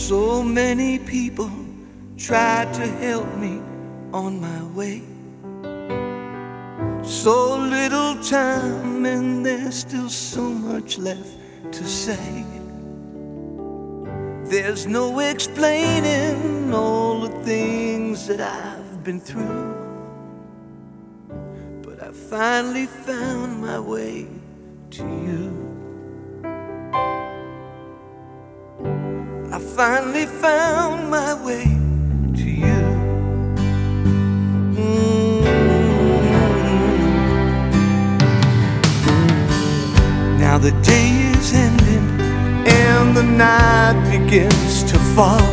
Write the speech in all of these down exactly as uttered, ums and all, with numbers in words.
So many people tried to help me on my way. So little time and there's still so much left to say. There's no explaining all the things that I've been through, but I finally found my way to you. I finally found my way to you. Mm. Now the day is ending and the night begins to fall.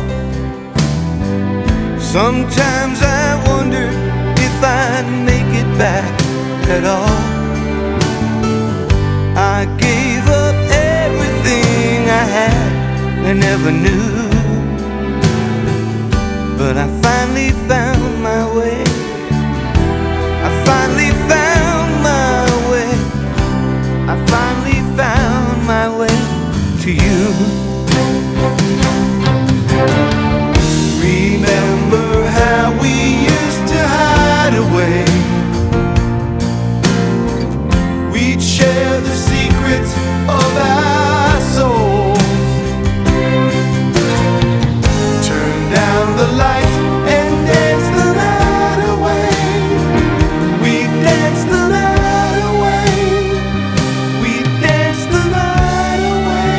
Sometimes I wonder if I'd make it back at all. I gave up everything I had and never knew, but I finally found my way. I finally found my way. I finally found my way to you. Remember how we used to hide away. We'd share the secrets of our souls. Turn down the lights and dance the night away. We'd dance the night away. We'd dance the night away.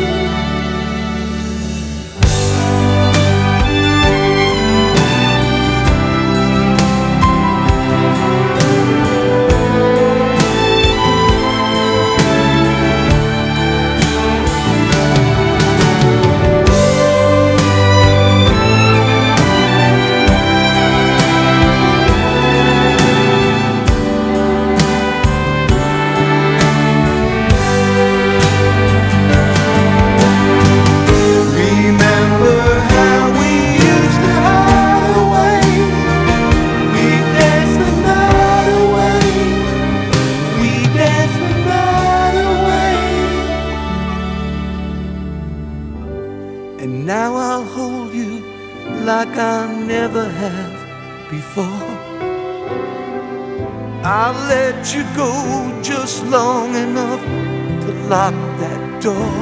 And now I'll hold you like I never have before. I'll let you go just long enough to lock that door.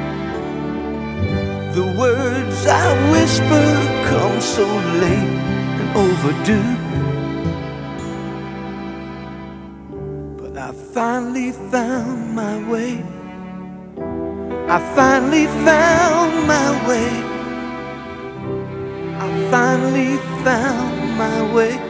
The words I whisper come so late and overdue, but I finally found my way. I finally found my way. I finally found my way.